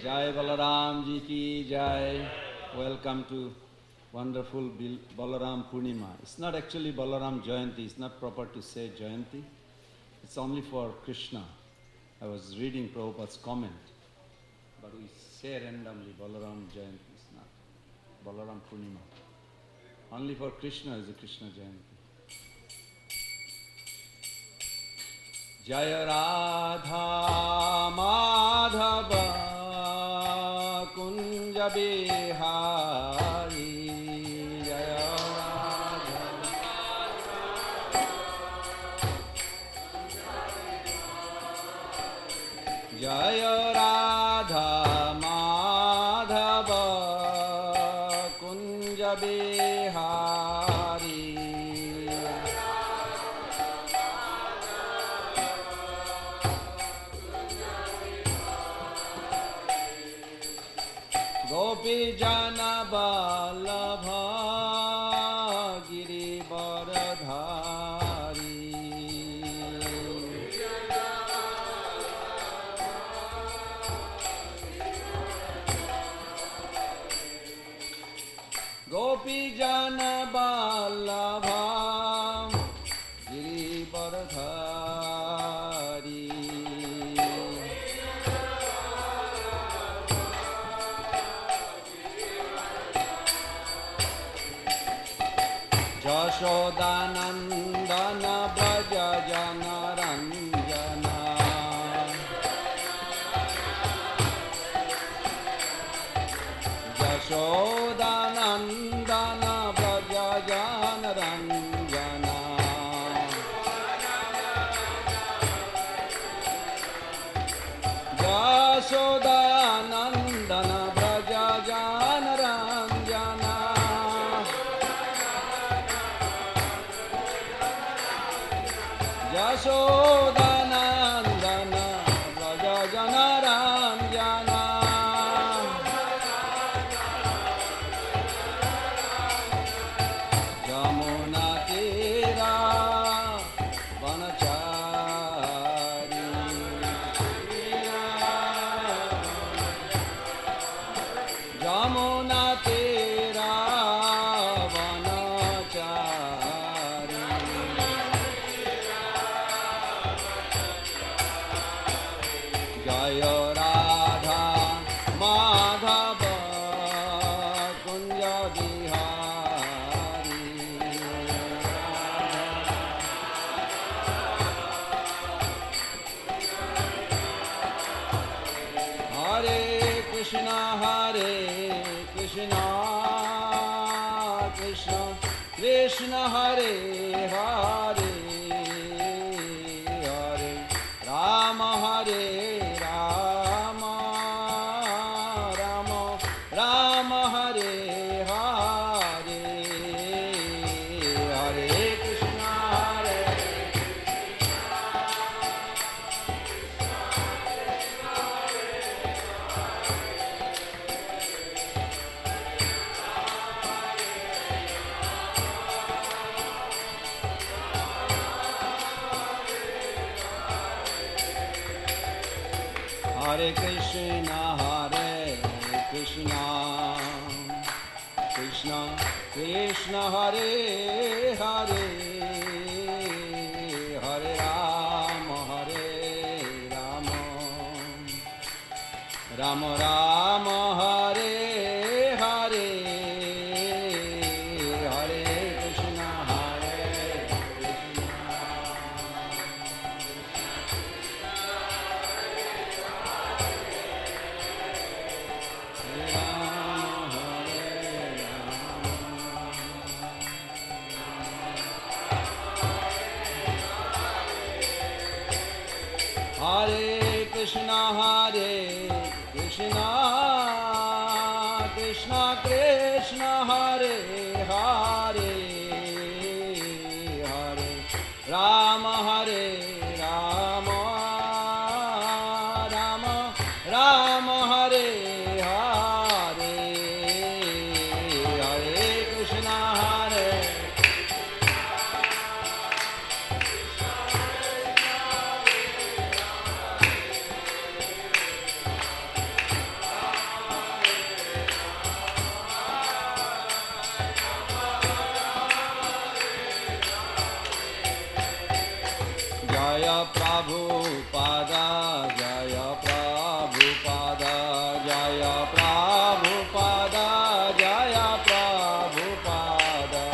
Jai Balaram Ji ki Jai. Welcome to wonderful Balaram Purnima. It's not actually Balaram Jayanti. It's not proper to say Jayanti. It's only for Krishna. I was reading Prabhupada's comment. But we say randomly Balaram Jayanti. It's not. Balaram Purnima. Only for Krishna is a Krishna Jayanti. Jaya Radha Madhava Kunja Bihari Jaya Radha Jaya Radha Madhava Kunja Bihari Gopi Jana Vallabha Giri Varadhari Gopi Jana Vallabha Giri Varadhari Jashodanandana Braja Jana Ranjana Jashodanandana Braja Jana Ranjana Jashodanandana Braja Jana Ranjana Jashodanandana Braja Jana Ranjana Jamuna Tira Vanachari Jamuna Tira Vanachari Jaya Radha Madhava Kunja Bihari Hare Krishna Krishna Krishna Hare Hare Hare Rama Hare Rama Rama Rama Hare Hare Hare Krishna Hare Krishna Krishna Krishna Hare Hare Hare Rama Rama Rama Hare Hare Hare Krishna Hare Krishna Krishna Krishna Hare Hare Hare Rama Rama Rama Hare Hare Hare Krishna Jaya Prabhupada, Jaya Prabhupada, Jaya Prabhupada, Jaya Prabhupada,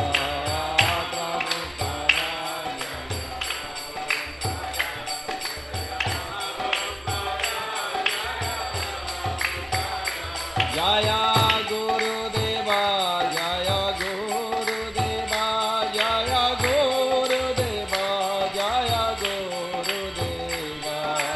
Prabhupada, Jaya Gurudeva, Jaya Gurudeva, Jaya Gurudeva, Jaya Gurudeva.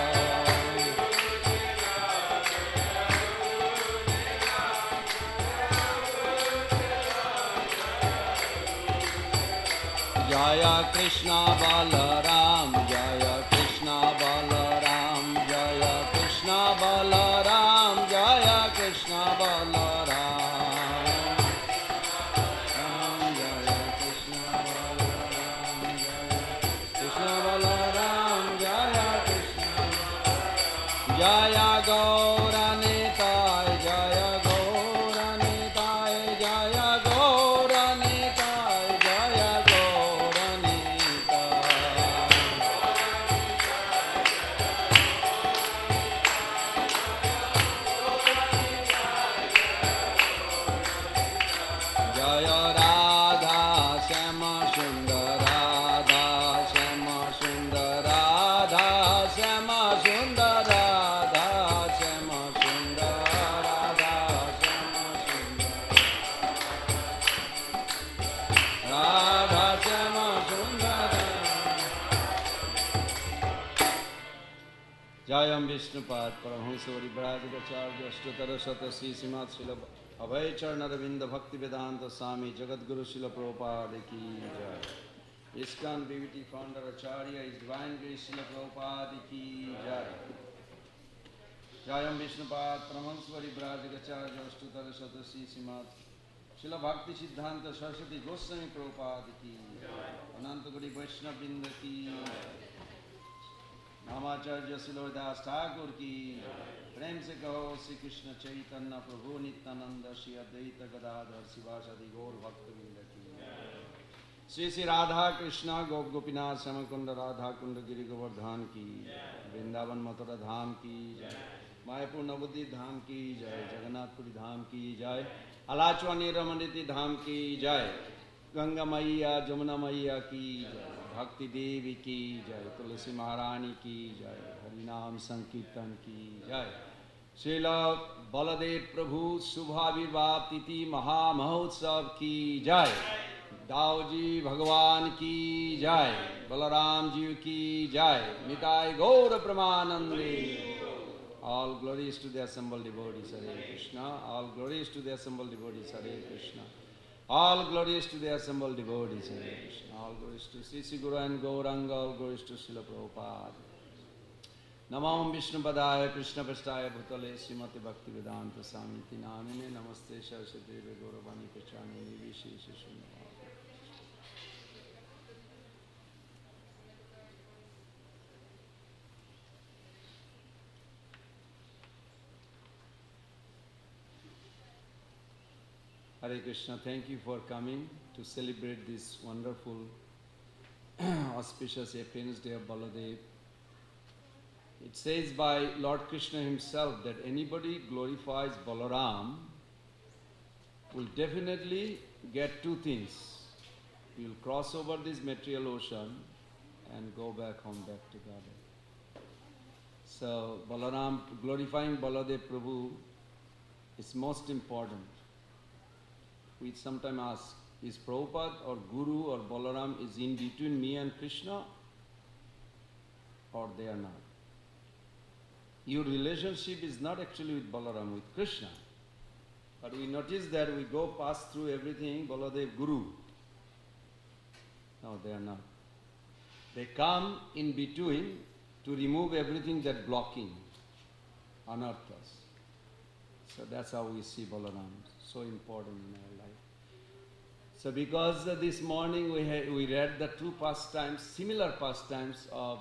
Jaya Krishna Balaram, Jaya Krishna Balaram, Jaya Krishna Balaram, Jaya Krishna Balaram. Jaya Krishna Balaram, Jaya Krishna Balaram, Jaya Krishna. Jaya Gauranitai, Jaya Gauranitai, Jaya Gauranitai, Jaya Gauranitai. Jaya Radha Shama Sundar, Radha Shama Sundar, Radha Shama Sundar, Radha Shama Sundar, Radha Shama Sundar, Radha Shama Sundar. Jayam Vishnupad Paramahansa Brajagacharya Ashtotara Shata Sri Srimad Srila Abhay Charnaravinda Bhakti Vedanta Swami Jagadguru Srila Prabhupada Ki Jai. ISKCON BBT founder Acharya is Divine Grace Srila Prabhupada Ki Jai. Jayam Vishnupad Paramahansa Brajagacharya Ashtotara Shata Sri Srimad Srila Bhakti Siddhanta Saraswati Goswami Prabhupada Ki Jai. Anantaguri Vaishnava Vrinda Ki Jai. नामाचार्य सिलोदास Thakur की प्रेम से कहो श्री कृष्ण चैतन्य प्रभु नित्यानंद श्री अद्वैत गदाधर शिवासादि गौर भक्तवृंद की श्री श्री राधा कृष्ण गोप गोपीनाथ श्यामकुंड राधा कुंड गिरि गोवर्धन की वृंदावन मथुरा धाम की जय मायापुर नवद्वीप धाम की जय जगन्नाथपुरी धाम की जय अलाचवानी रमणीति धाम की जय गंगा मैया जमुना मैया की जय भक्ति देवी की जय तुलसी महारानी की जय हरिनाम संकीर्तन की जय श्रील बलदेव प्रभु शुभाविर्भाव तिथि महामहोत्सव की जय दाऊजी भगवान की जय बलराम जी की जय निताय गौर प्रमानंदे. All glories to the assembled devotees, Hare Krishna. All glories to the assembled devotees, Hare Krishna. All glories to the assembled devotees, Hare Krishna. All glories to Sri Sri Guru and Gauranga. All glories to Srila Prabhupada. Namam Vishnupadaya Krishna Prasthaya Bhutale Srimati Bhakti Vedanta Swamiti Namine Namaste Saraswati Devi Gauravani Pachani Vishesha Shunyavadi. Hare Krishna, thank you for coming to celebrate this wonderful auspicious Appearance Day of Baladev. It says by Lord Krishna himself that anybody glorifies Balaram will definitely get two things. He will cross over this material ocean and go back home, back to Godhead. So Balaram, glorifying Baladev Prabhu is most important. We sometimes ask, is Prabhupada or Guru or Balaram is in between me and Krishna, or they are not? Your relationship is not actually with Balaram, with Krishna. But we notice that we go pass through everything, Baladev Guru. No, they are not. They come in between to remove everything that blocking, unearth us. So that's how we see Balaram, so important in our life. So because this morning we read the two pastimes, similar pastimes of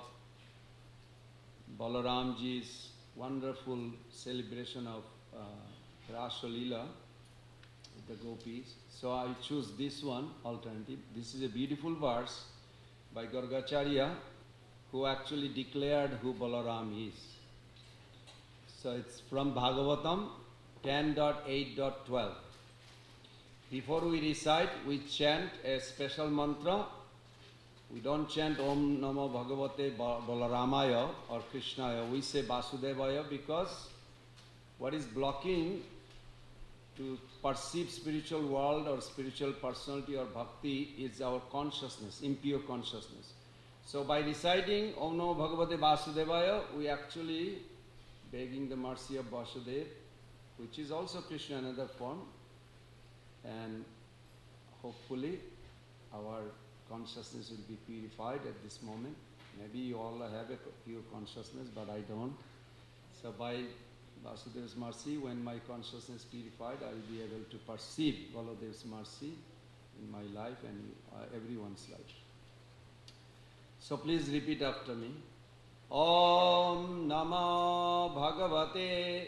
Balaramji's wonderful celebration of Rasa Leela with the gopis. So I choose this one, alternative. This is a beautiful verse by Gargacharya, who actually declared who Balaram is. So it's from Bhagavatam 10.8.12. Before we recite, we chant a special mantra. We don't chant Om Namo Bhagavate Balaramaya or Krishnaya. We say Vasudevaya because what is blocking to perceive spiritual world or spiritual personality or bhakti is our consciousness, impure consciousness. So by reciting Om Namo Bhagavate Vasudevaya, we actually begging the mercy of Vasudev, which is also Krishna in another form, and hopefully our consciousness will be purified at this moment. Maybe you all have a pure consciousness, but I don't. So by Vasudev's mercy, when my consciousness is purified, I will be able to perceive Baladev's mercy in my life and everyone's life. So please repeat after me. Om Namo Bhagavate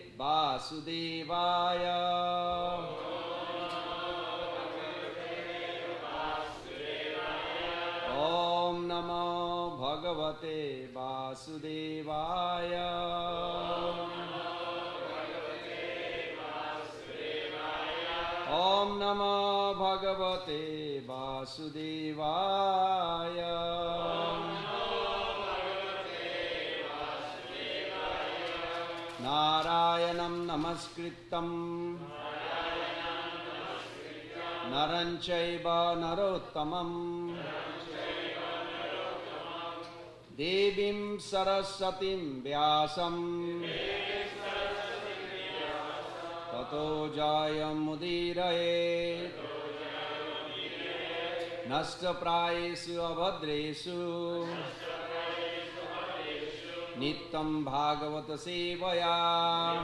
Vasudevaya. Om Namo Bhagavate Vasudevaya. Om Namo Bhagavate Vasudevaya. Narayanam Namaskritam Naranchaiva Narottamam Devim Sarasatim Vyasam Tato Jayam Mudiraye Nasta Prayesu Abhadresu Nittam Bhagavata Sevaya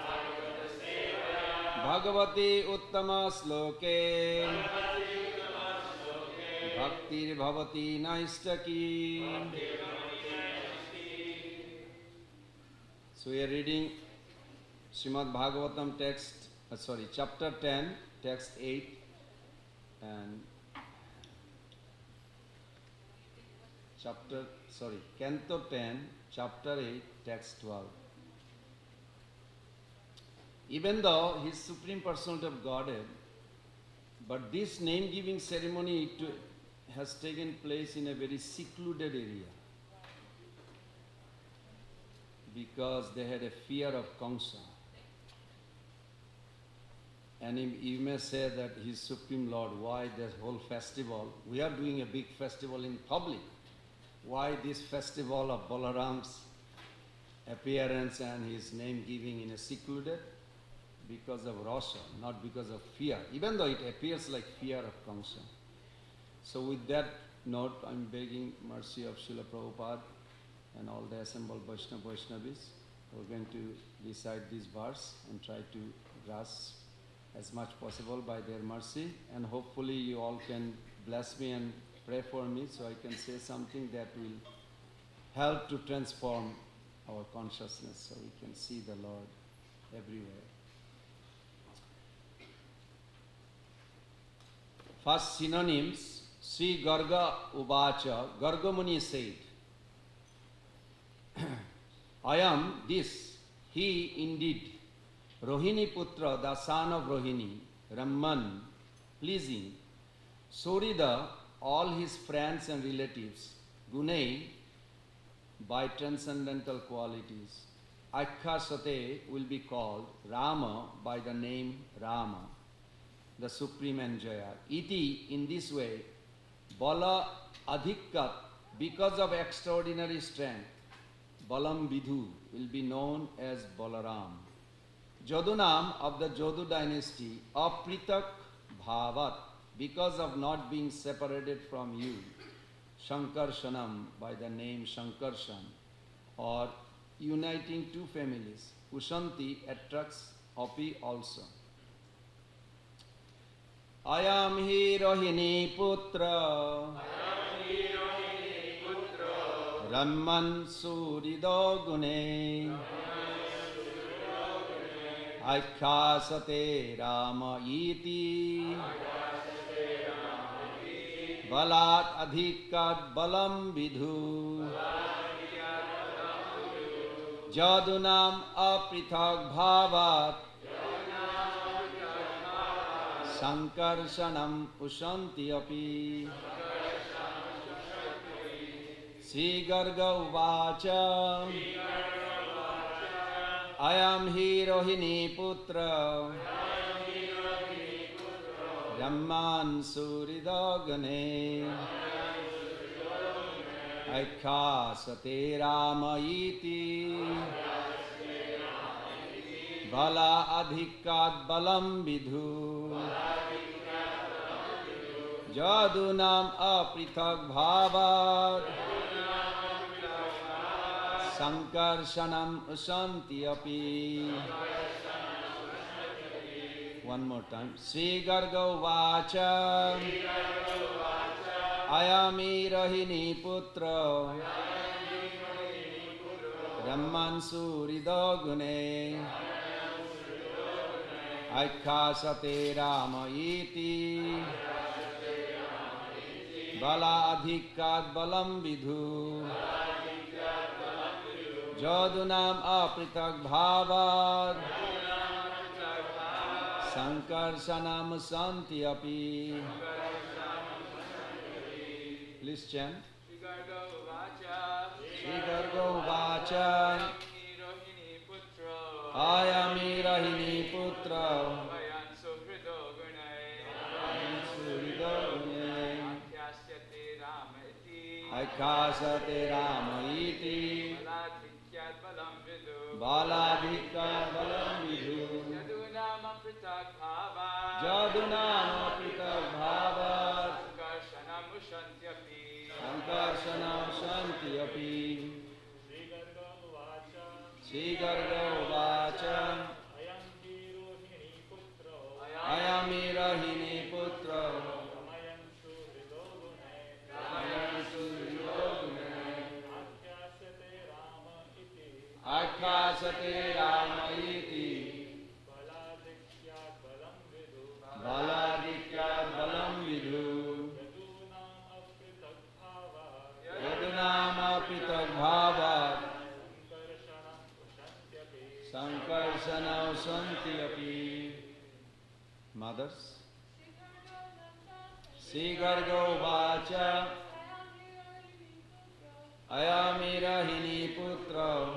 Bhagavati Uttama Sloke Bhaktir Bhavati Naistaki. So we are reading Srimad Bhagavatam chapter 10, text 8 and canto 10, chapter 8, text 12. Even though he is Supreme Personality of Godhead, but this name-giving ceremony has taken place in a very secluded area because they had a fear of Kamsa. And you may say that he is Supreme Lord, why this whole festival? We are doing a big festival in public. Why this festival of Balaram's appearance and his name giving in a secluded? Because of Rasa, not because of fear, even though it appears like fear of Kamsa. So with that note, I'm begging mercy of Srila Prabhupada and all the assembled Vaishnavis. We're going to recite this verse and try to grasp as much possible by their mercy, and hopefully you all can bless me and pray for me so I can say something that will help to transform our consciousness so we can see the Lord everywhere. First synonyms, Sri Garga Uvacha, Garga Muni said, I am this, he indeed, Rohini Putra, the son of Rohini, Ramman, pleasing, Surida, all his friends and relatives, Gunei, by transcendental qualities. Akshasate will be called Rama by the name Rama, the Supreme Enjoyer. Iti, in this way, Bala Adhikkat, because of extraordinary strength, Balam Vidhu will be known as Balaram. Jadunam of the Jadu dynasty, Apritak Bhavat, because of not being separated from you, Shankarshanam by the name Shankarshan, or uniting two families. Ushanti attracts Api also. Ayam hi Rohini Putra, Ramman Surido Gune, Akshasate Rama iti, Balat Adhikat Balam Vidhu, Jadunam aprithak bhavat Sankarshanam ushanti api. Sri Garga uvacha Ayam hi Rohini putra Brahman suridagane Aikhasate Rama iti Bala adhikat balam vidhu Jadunam aprithak bhavat Sankarshanam usanti api. One more time. Sri Garga vacha Ayami Rahini putra Brahman suridagune Aikhasate Rama iti Bala adhikat balam vidhu Jadunam aprithak bhavat Sankarshanam santi api. Please chant. Sri Garga vacha Ayami Rahini putra Aikhasate Rama iti Baladhika balam vidhu Jadunam aprithak bhavat Sankarshanam shanti api. Sri Garga vacha Ayami Rahini putra Aikhasate Rama iti Baladhikyat balam vidhu Yadunam aprithak bhavat Sankarshanam shanti api. Mothers. Sri Garga vacha Ayami Rahini putra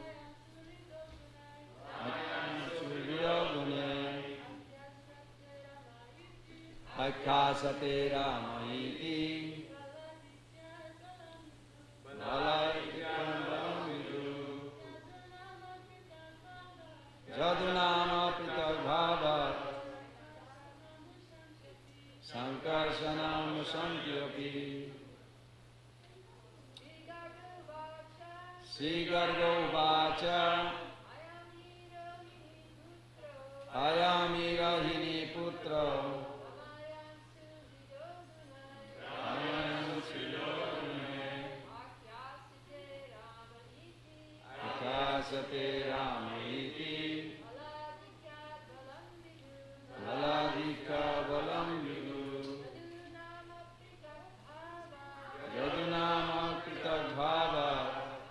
Aikhasate Rama iti Baladhikyam balam vidhu Jadunam aprithak bhavat Sankarshanam shanti api. Sri Garga vacha Ayami Rahini putra Aikhasate Rama iti Baladhika balam vidhu Jadunam aprithak bhavat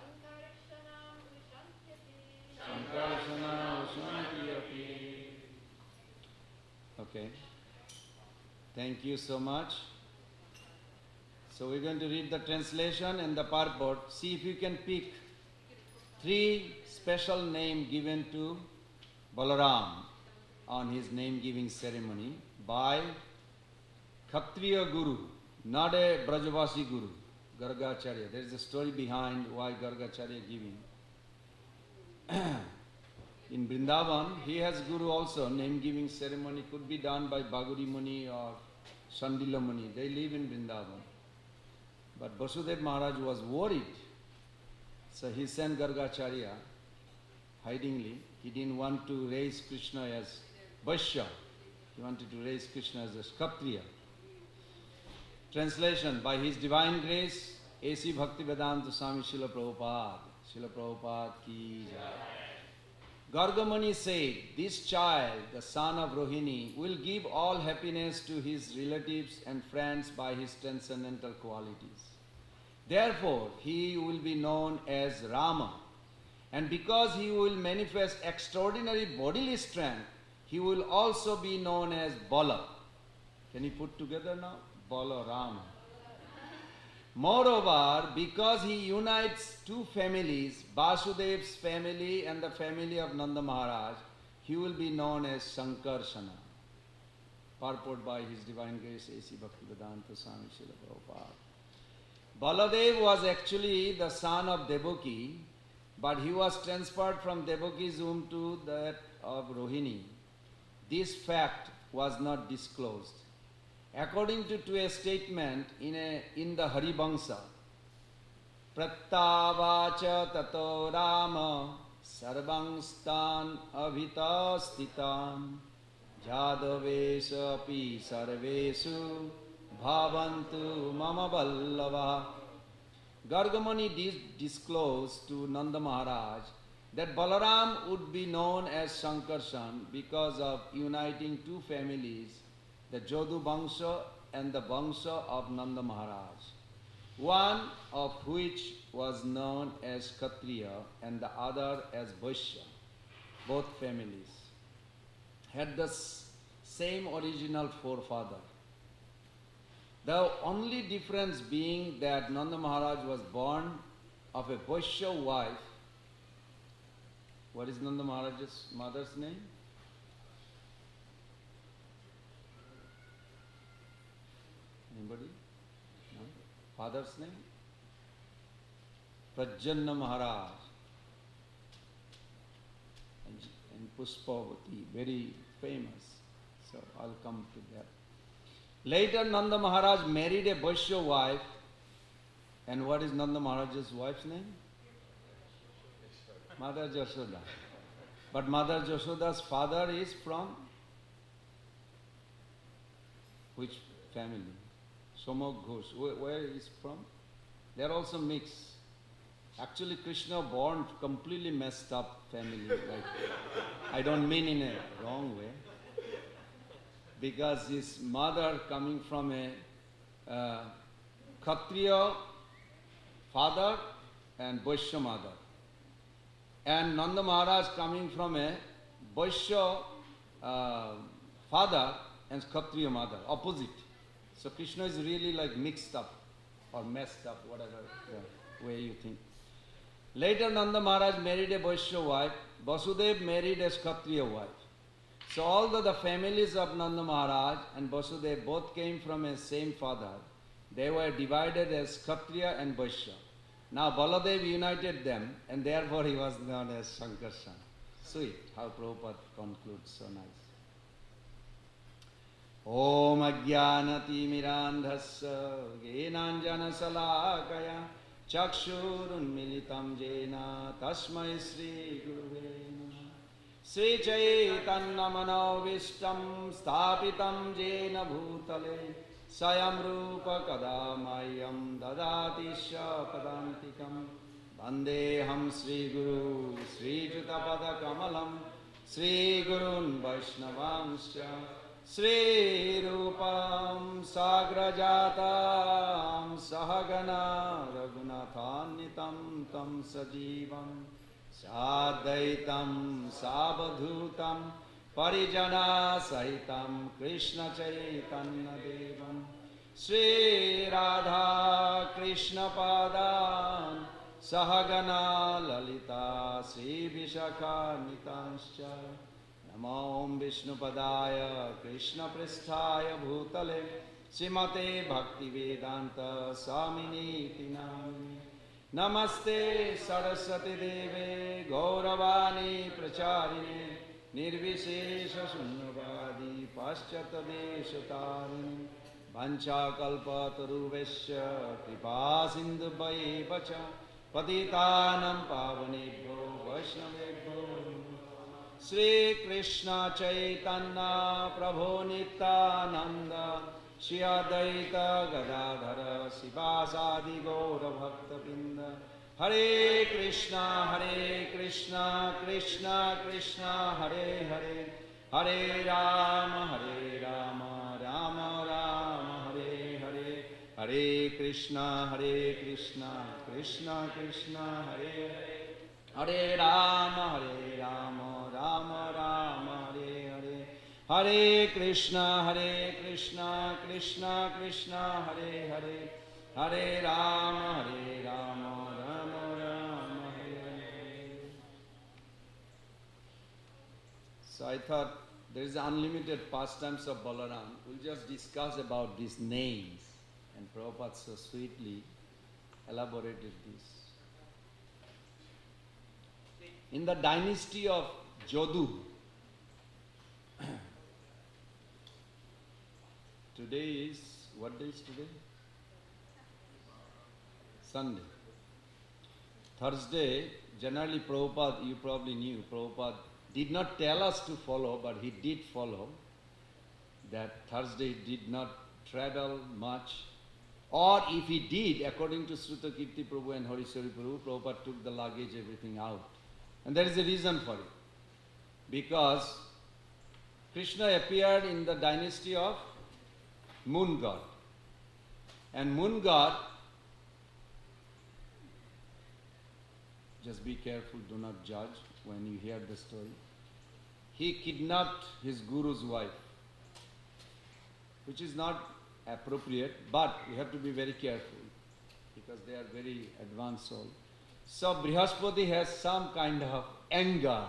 Sankarshanam shanti api. Okay. Thank you so much. So we're going to read the translation and the purport. See if you can pick 3 special names given to Balaram on his name-giving ceremony by Kshatriya Guru, not a Brajavasi Guru, Gargacharya. There is a story behind why Gargacharya giving. In Vrindavan, he has Guru also. Name-giving ceremony could be done by Baguri Muni or Sandila Muni. They live in Vrindavan. But Vasudev Maharaj was worried. So he sent Gargacharya hidingly. He didn't want to raise Krishna as Vaishya. He wanted to raise Krishna as a Kshatriya. Translation: by His divine grace, A.C. Bhaktivedanta Swami Srila Prabhupada. Srila Prabhupada ki jai. Gargamani said, this child, the son of Rohini, will give all happiness to his relatives and friends by his transcendental qualities. Therefore, he will be known as Rama, And because he will manifest extraordinary bodily strength, he will also be known as Bala. Can you put together now? Balaram. Moreover, because he unites two families, Vasudev's family and the family of Nanda Maharaj, he will be known as Sankarsana. Purport by His Divine Grace A.C. Bhaktivedanta Swami Srila Prabhupada. Baladev was actually the son of Devaki, but he was transferred from Devaki's womb to that of Rohini. This fact was not disclosed. According to a statement in the Harivamsa, Prattavacha tato Rama sarvangstan avitastitan jadavesha api sarvesu bhavantu mama vallava. Gargamani disclosed to Nanda Maharaj that Balaram would be known as Sankarshan because of uniting two families, the Jodu Vangsha and the Vangsha of Nanda Maharaj, one of which was known as Kshatriya and the other as Vaishya. Both families had the same original forefather. The only difference being that Nanda Maharaj was born of a Vaishya wife. What is Nanda Maharaj's mother's name? Anybody? No? Father's name? Prajanna Maharaj and Puspavati, very famous. So I'll come to that. Later Nanda Maharaj married a Vaishya wife. And what is Nanda Maharaj's wife's name? Mother Jashoda. But Mother Jashoda's father is from which family? Somok Ghosh. Where is from? They are also mixed. Actually Krishna born completely messed up family. Like, I don't mean in a wrong way. Because his mother coming from a Kshatriya father and Vaishya mother. And Nanda Maharaj coming from a Vaishya father and Kshatriya mother, opposite. So Krishna is really like mixed up or messed up, whatever the way you think. Later Nanda Maharaj married a Vaishya wife, Vasudev married a Kshatriya wife. So although the families of Nanda Maharaj and Vasudev both came from a same father, they were divided as Kshatriya and Vaishya. Now Baladev united them and therefore he was known as Sankarshan. Sweet how Prabhupada concludes, so nice. Om Ajnanati Mirandhasya Genanjana Salakaya Chakshurunmilitam Jena Tasmai Sri Guruve Sri Chaitanya Manovistam Sthapitam Jena Bhutale Sayam Rupa Kadamayam Dadati Padantikam Vandeham Sri Guru Sri Jutapada Kamalam Sri Gurun Vaishnavanscha Sri Rupam Sagrajatam Sahagana Raghunathannitam Tam Sajivam Sadaitam Sabadhutam Parijana Sahitam Krishna Chaitanya Devam Sri Radha Krishna Padan Sahagana Lalita Sri Vishakha Nitanscha Namo Vishnupadaya Krishna Pristhaya Bhutale Srimate Bhaktivedanta Swamini Namini Namaste Saraswati Deve Gauravani Pracharine Nirvishesha Shunyavadi Paschata Deshatarini Vancha Kalpataruvesya Kripa Sindhu Vacha Patitanam Pavanebhyo Vaishnavebhyo Sri Krishna Chaitanya Prabhu Nityananda Shri Advaita Gadadhara Sivasadi Gaura Bhakta Pinda Hare Krishna Krishna Krishna Hare Hare Hare Rama Rama Rama Hare Hare Hare Krishna Krishna Krishna Hare Hare Hare Rama, Rama Rama, Hare Hare. Hare Krishna, Krishna Krishna, Hare Hare. Hare Rama, Rama Rama, Hare Hare. So I thought there is unlimited pastimes of Balaram. We'll just discuss about these names. And Prabhupada so sweetly elaborated this. In the dynasty of Jodu, today is, what day is today? Sunday. Thursday, generally Prabhupada, you probably knew, Prabhupada did not tell us to follow, but he did follow. That Thursday did not travel much. Or if he did, according to Sruta Kirti Prabhu and Harishwari Prabhu, Prabhupada took the luggage, everything out. And there is a reason for it. Because Krishna appeared in the dynasty of Moon God. And Moon God, just be careful, do not judge when you hear the story. He kidnapped his guru's wife, which is not appropriate, but we have to be very careful because they are very advanced soul. So Brihaspati has some kind of anger.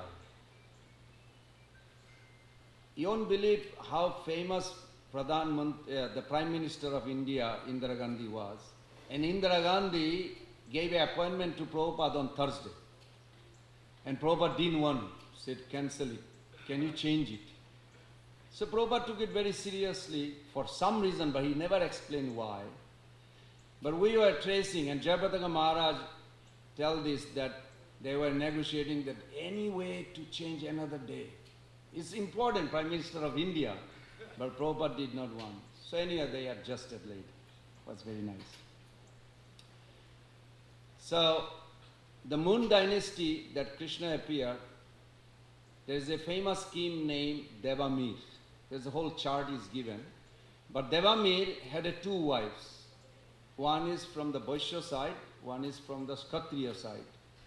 You won't believe how famous the Prime Minister of India, Indira Gandhi, was. And Indira Gandhi gave an appointment to Prabhupada on Thursday. And Prabhupada didn't want, said cancel it. Can you change it? So Prabhupada took it very seriously for some reason, but he never explained why. But we were tracing, and Jayapataka Maharaj tell this, that they were negotiating that any way to change another day. It's important, Prime Minister of India, but Prabhupada did not want. So anyway, they adjusted later. It was very nice. So, the Moon dynasty that Krishna appeared, there is a famous king named Devamir. There's a whole chart is given. But Devamir had two wives. One is from the Vaishya side, one is from the Kshatriya side.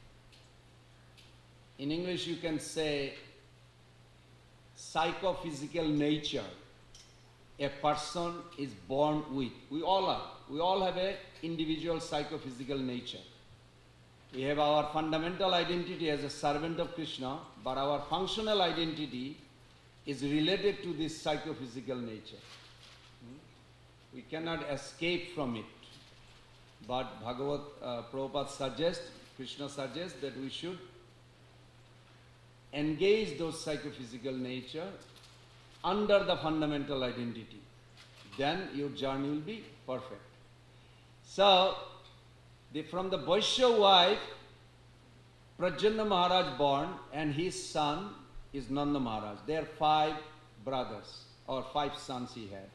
In English you can say psychophysical nature a person is born with. We all are. We all have an individual psychophysical nature. We have our fundamental identity as a servant of Krishna, but our functional identity is related to this psychophysical nature. We cannot escape from it. But Prabhupada suggests, Krishna suggests that we should engage those psychophysical nature under the fundamental identity. Then your journey will be perfect. So, from the Vaishya wife, Pradyumna Maharaj born, and his son is Nanda Maharaj. There are 5 brothers, or 5 sons he had.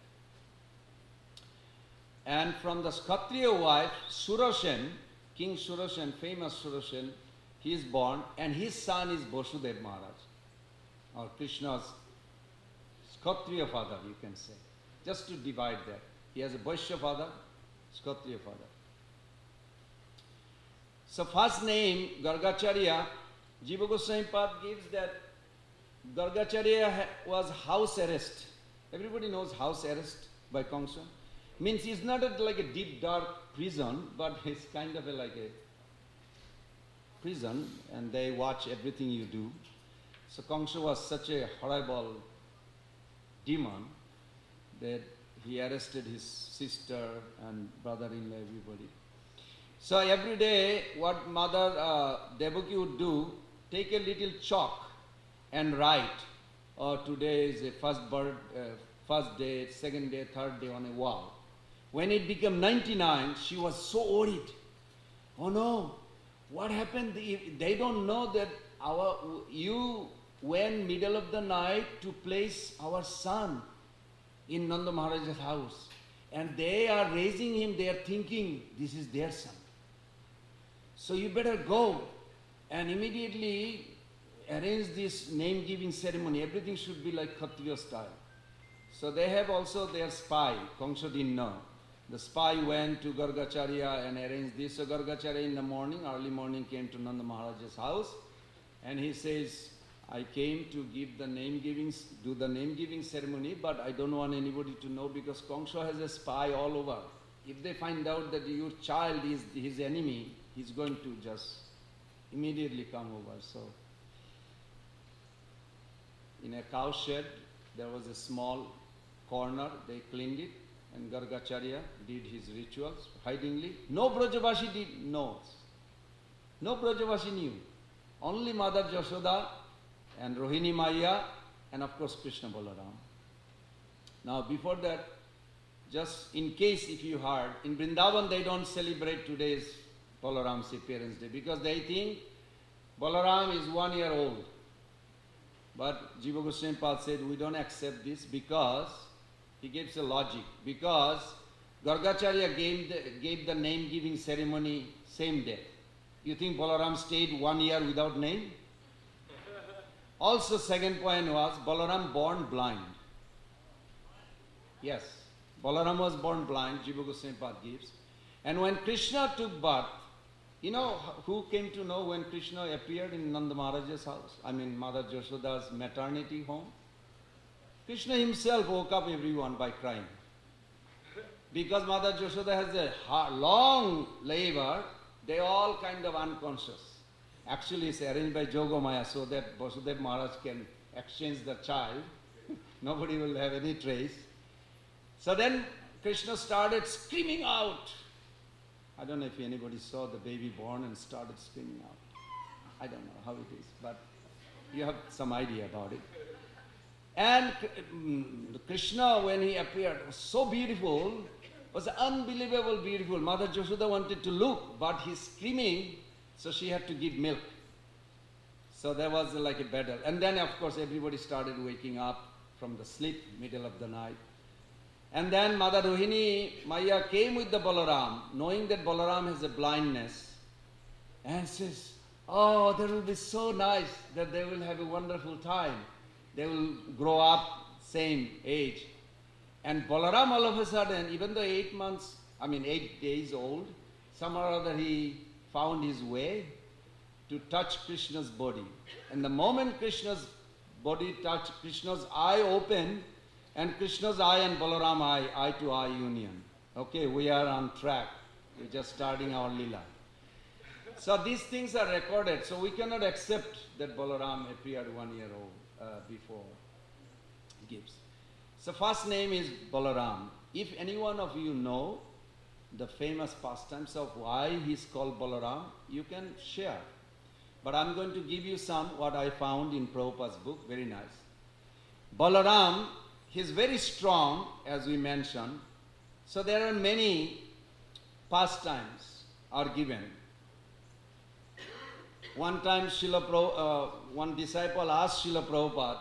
And from the Kshatriya wife, Surasen, King Surasen, famous Surasen, he is born, and his son is Vasudev Maharaj, or Krishna's Kshatriya father, you can say. Just to divide that. He has a Vaishya father, Kshatriya father. So first name, Gargacharya, Jiva Goswami Pad gives that Gargacharya was house arrest. Everybody knows house arrest by Kamsa. Means it's not like a deep dark prison, but it's kind of like a prison, and they watch everything you do. So Kamsa was such a horrible demon that he arrested his sister and brother-in-law, everybody. So every day, what Mother Devaki would do, take a little chalk and write, today is the first day, second day, third day on a wall. When it became 99, she was so worried. Oh no, what happened? They don't know that you went middle of the night to place our son in Nanda Maharaj's house. And they are raising him, they are thinking, this is their son. So you better go and immediately arrange this name-giving ceremony. Everything should be like Kshatriya style. So they have also their spy, Kamsa didn't know. The spy went to Gargacharya and arranged this. So Gargacharya in the morning, early morning, came to Nanda Maharaj's house, and he says, I came to give the do the name-giving ceremony, but I don't want anybody to know because Kamsa has a spy all over. If they find out that your child is his enemy, he's going to just immediately come over. So, in a cow shed, there was a small corner, they cleaned it, and Gargacharya did his rituals hidingly. No Brajavashi knows. No Brajavashi knew. Only Mother Yashoda and Rohini Maya, and of course Krishna Balaram. Now before that, just in case if you heard, in Vrindavan they don't celebrate today's Balaram's appearance day because they think Balaram is 1 year old. But Jiva Goswami Pad said we don't accept this because he gives a logic. Because Gargacharya gave the name-giving ceremony same day. You think Balaram stayed 1 year without name? Also, second point was Balaram born blind. Yes, Balaram was born blind, Jiva Goswami Pad gives. And when Krishna took birth, you know who came to know when Krishna appeared in Nanda Maharaj's house? I mean, Mother Yashoda's maternity home. Krishna himself woke up everyone by crying. Because Mother Yashoda has a long labor, they all kind of unconscious. Actually, it's arranged by Jogamaya so that Vasudev Maharaj can exchange the child. Nobody will have any trace. So then Krishna started screaming out. I don't know if anybody saw the baby born and started screaming out. I don't know how it is, but you have some idea about it. And Krishna, when he appeared, was so beautiful, was unbelievable beautiful. Mother Yashoda wanted to look, but he's screaming, so she had to give milk. So there was like a battle. And then, of course, everybody started waking up from the sleep, middle of the night. And then Mother Rohini Maya came with the Balaram, knowing that Balaram has a blindness, and says, oh, that will be so nice that they will have a wonderful time. They will grow up same age. And Balaram all of a sudden, even though 8 days old, somehow or other he found his way to touch Krishna's body. And the moment Krishna's body touched, Krishna's eye opened, and Krishna's eye and Balaram eye to eye union. Okay, we are on track. We're just starting our lila. So these things are recorded, so we cannot accept that Balaram appeared 1 year old before Gibbs. So first name is Balaram. If any one of you know the famous pastimes of why he's called Balaram, you can share. But I'm going to give you some what I found in Prabhupada's book, very nice. Balaram, he's very strong, as we mentioned. So there are many pastimes are given. One time one disciple asked Srila Prabhupada,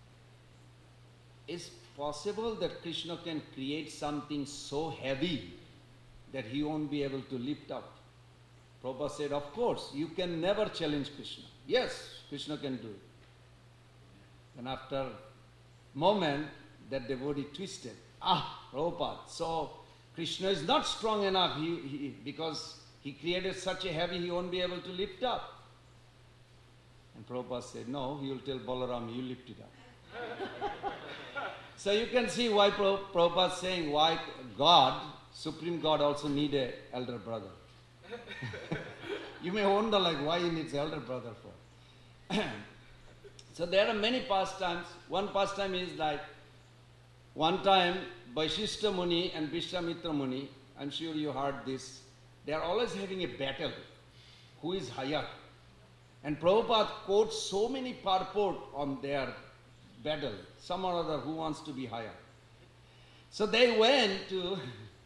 is possible that Krishna can create something so heavy that he won't be able to lift up? Prabhupada said, of course, you can never challenge Krishna. Yes, Krishna can do it. And after a moment, that devotee twisted. Prabhupada, so Krishna is not strong enough because he created such a heavy, he won't be able to lift up. And Prabhupada said, no, he will tell Balaram, you lift it up. So you can see why Prabhupada is saying why God, Supreme God, also need an elder brother. You may wonder like why he needs elder brother for. So there are many pastimes. One pastime is like, one time Vaishishta Muni and Vishwamitra Muni, I'm sure you heard this, they are always having a battle. Who is higher? And Prabhupada quotes so many purport on their battle, some or other who wants to be higher. So they went to,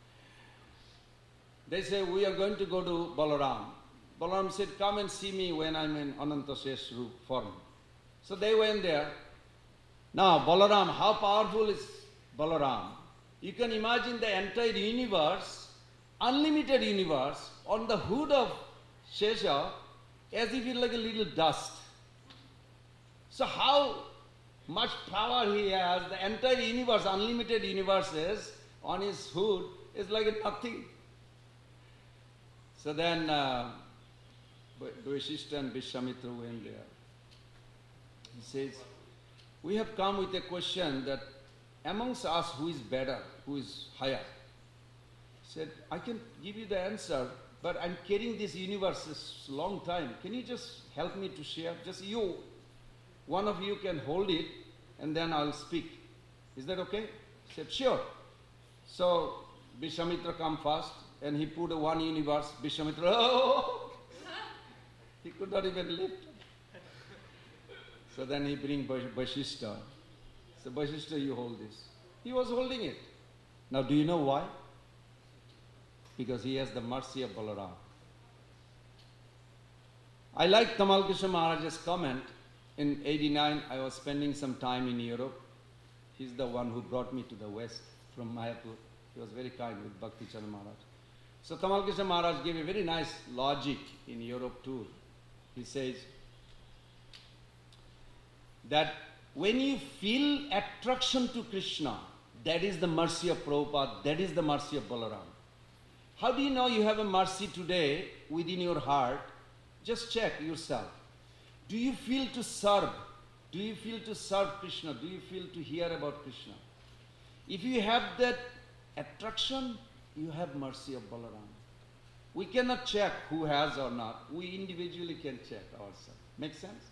they say, we are going to go to Balaram. Balaram said, come and see me when I'm in Anantashesh form. So they went there. Now Balaram, how powerful is Balaram? You can imagine the entire universe, unlimited universe, on the hood of Shesha, as if it's like a little dust. So how much power he has, the entire universe, unlimited universe is on his hood, It's like nothing. So then Vasishtha and Vishwamitra went there. He says, we have come with a question that amongst us who is better, who is higher? He said, I can give you the answer, but I'm carrying this universe a long time. Can you just help me to share? Just you, one of you can hold it and then I'll speak. Is that okay? He said, sure. So Vishwamitra come first and he put one universe. Vishwamitra, oh! He could not even lift. So then he bring Vasishtha. So Vasishtha, you hold this. He was holding it. Now do you know why? Because he has the mercy of Balaram. I like Tamal Krishna Maharaj's comment. In 89, I was spending some time in Europe. He's the one who brought me to the West from Mayapur. He was very kind with Bhakti Chandra Maharaj. So Tamal Krishna Maharaj gave a very nice logic in Europe tour. He says that when you feel attraction to Krishna, that is the mercy of Prabhupada, that is the mercy of Balaram. How do you know you have a mercy today within your heart? Just check yourself. Do you feel to serve? Do you feel to serve Krishna? Do you feel to hear about Krishna? If you have that attraction, you have mercy of Balaram. We cannot check who has or not. We individually can check ourselves. Make sense?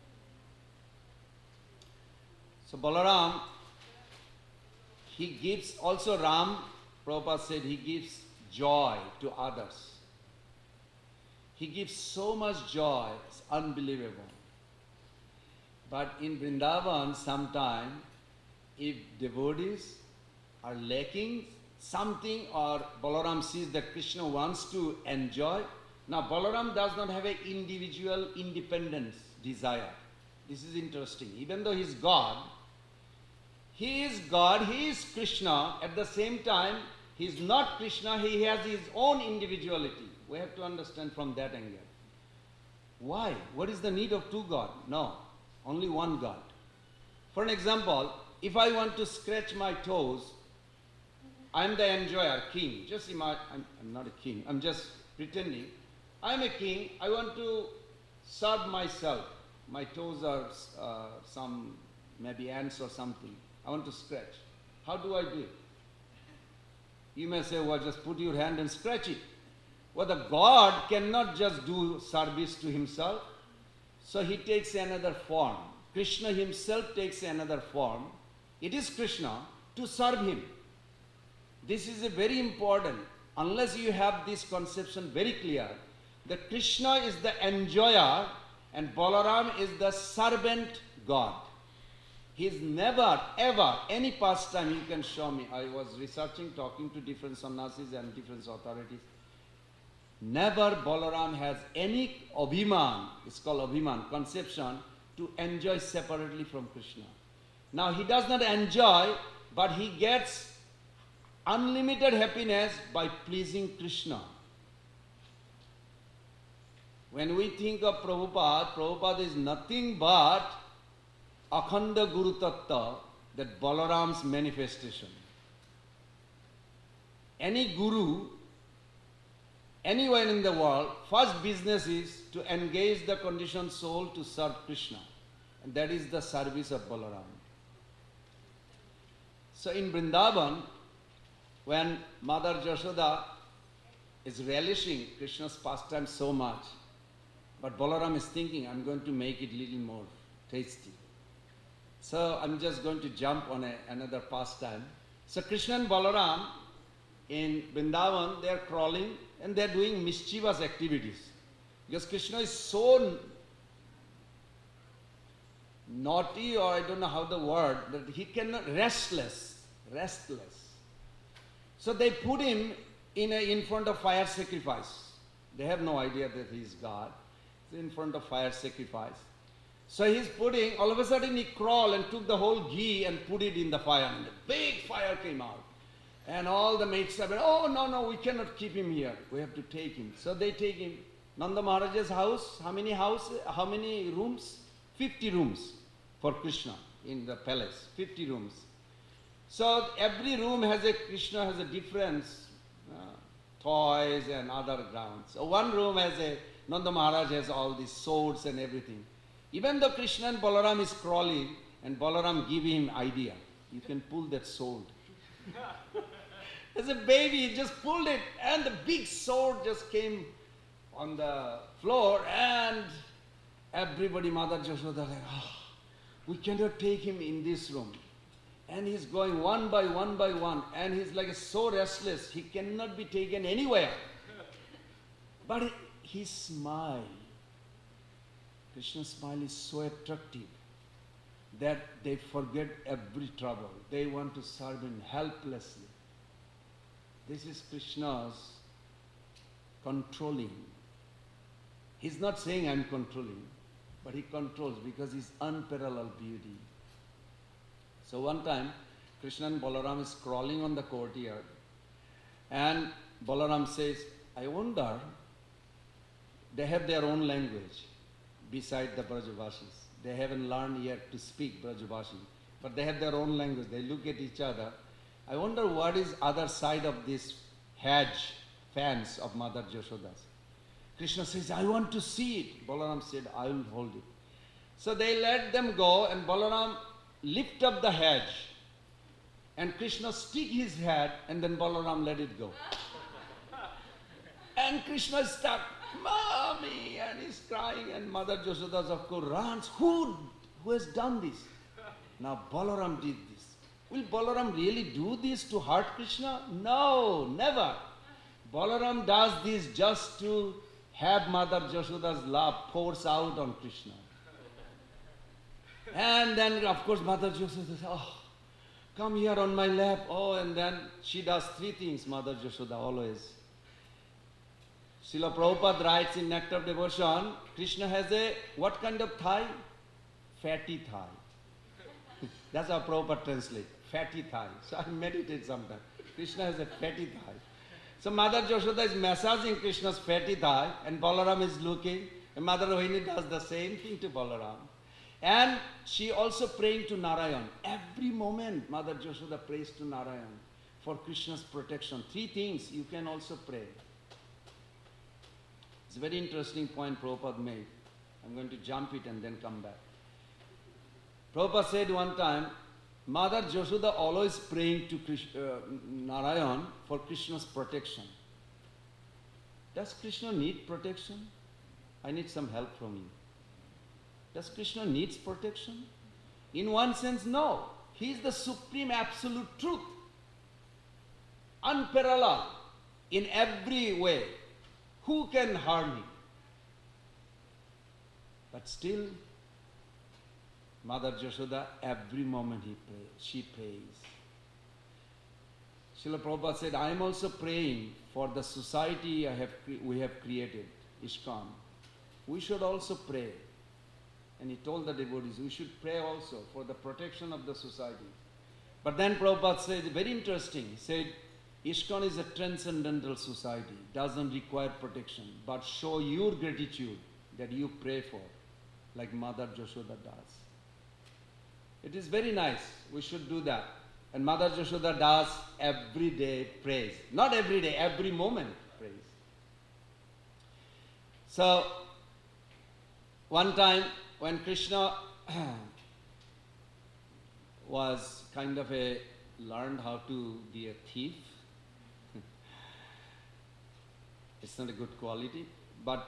So Balaram, he gives, also Ram, Prabhupada said, he gives joy to others. He gives so much joy, it's unbelievable. But in Vrindavan, sometime, if devotees are lacking something or Balaram sees that Krishna wants to enjoy, now Balaram does not have an individual independence desire. This is interesting. Even though he is God, he is Krishna. At the same time, he is not Krishna, he has his own individuality. We have to understand from that angle. Why? What is the need of two gods? No, only one God. For an example, if I want to scratch my toes, I am the enjoyer, king. Just imagine, I'm not a king, I'm just pretending. I am a king, I want to serve myself. My toes are some maybe ants or something. I want to scratch. How do I do it? You may say, well, just put your hand and scratch it. Well, the God cannot just do service to himself, so he takes another form. Krishna himself takes another form. It is Krishna to serve him. This is a very important, unless you have this conception very clear, that Krishna is the enjoyer and Balaram is the servant God. He is never, ever, any pastime you can show me. I was researching, talking to different sannyasis and different authorities. Never Balaram has any abhiman, it's called abhiman, conception, to enjoy separately from Krishna. Now he does not enjoy, but he gets unlimited happiness by pleasing Krishna. When we think of Prabhupada, Prabhupada is nothing but Akhanda Guru Tattva, that Balaram's manifestation. Any guru, anywhere in the world, first business is to engage the conditioned soul to serve Krishna. And that is the service of Balaram. So in Vrindavan, when Mother Jashoda is relishing Krishna's pastime so much, but Balaram is thinking, I'm going to make it a little more tasty. So I'm just going to jump on another pastime. So Krishna and Balaram in Vrindavan, they are crawling and they are doing mischievous activities. Because Krishna is so naughty, or I don't know how the word, that he cannot, restless. So they put him in front of fire sacrifice. They have no idea that he is God. He's in front of fire sacrifice. So he's putting, all of a sudden he crawled and took the whole ghee and put it in the fire. And a big fire came out. And all the mates said, oh, no, we cannot keep him here. We have to take him. So they take him. Nanda Maharaj's house, how many rooms? 50 rooms for Krishna in the palace. 50 rooms. So every room has Krishna has a different toys and other grounds. So one room has Nanda Maharaj has all these swords and everything. Even though Krishna and Balaram is crawling, and Balaram give him idea, you can pull that sword. As a baby, he just pulled it, and the big sword just came on the floor, and everybody, Mother Yashoda, like, we cannot take him in this room. And he's going one by one, and he's like so restless, he cannot be taken anywhere. But his smile, Krishna's smile is so attractive that they forget every trouble. They want to serve him helplessly. This is Krishna's controlling. He's not saying I'm controlling, but he controls because he's unparalleled beauty. So one time, Krishna and Balaram is crawling on the courtyard, and Balaram says, I wonder, they have their own language beside the Brajavasis. They haven't learned yet to speak Brajavashi, but they have their own language. They look at each other. I wonder what is other side of this hedge fence of Mother Yashoda's. Krishna says, I want to see it. Balaram said, I will hold it. So they let them go, and Balaram lift up the hedge, and Krishna stick his head, and then Balaram let it go. And Krishna is stuck, Mommy, and he's crying, and Mother Yashoda of course runs. Who has done this? Now Balaram did this. Will Balaram really do this to hurt Krishna? No, never. Balaram does this just to have Mother Yashoda's love pours out on Krishna. And then of course Mother Yashoda says, oh, come here on my lap. Oh, and then she does three things, Mother Yashoda always. Srila Prabhupada writes in Nectar of Devotion, Krishna has a, what kind of thigh? Fatty thigh. That's how Prabhupada translates, fatty thigh. So I meditate sometimes. Krishna has a fatty thigh. So Mother Yashoda is massaging Krishna's fatty thigh, and Balaram is looking, and Mother Rohini does the same thing to Balaram. And she also praying to Narayan. Every moment Mother Yashoda prays to Narayan for Krishna's protection. Three things you can also pray. It's a very interesting point Prabhupada made. I'm going to jump it and then come back. Prabhupada said one time, Mother Yashoda always praying to Narayan for Krishna's protection. Does Krishna need protection? I need some help from you. Does Krishna need protection? In one sense, no. He is the supreme absolute truth. Unparalleled in every way. Who can harm him? But still, Mother Yashoda, every moment she prays. Srila Prabhupada said, I am also praying for the society we have created, ISKCON. We should also pray. And he told the devotees, we should pray also for the protection of the society. But then Prabhupada said, very interesting, he said, ISKCON is a transcendental society, doesn't require protection, but show your gratitude that you pray for, like Mother Yashoda does. It is very nice, we should do that. And Mother Yashoda does every day praise. Not every day, every moment praise. So, one time when Krishna was kind of learned how to be a thief, it's not a good quality, but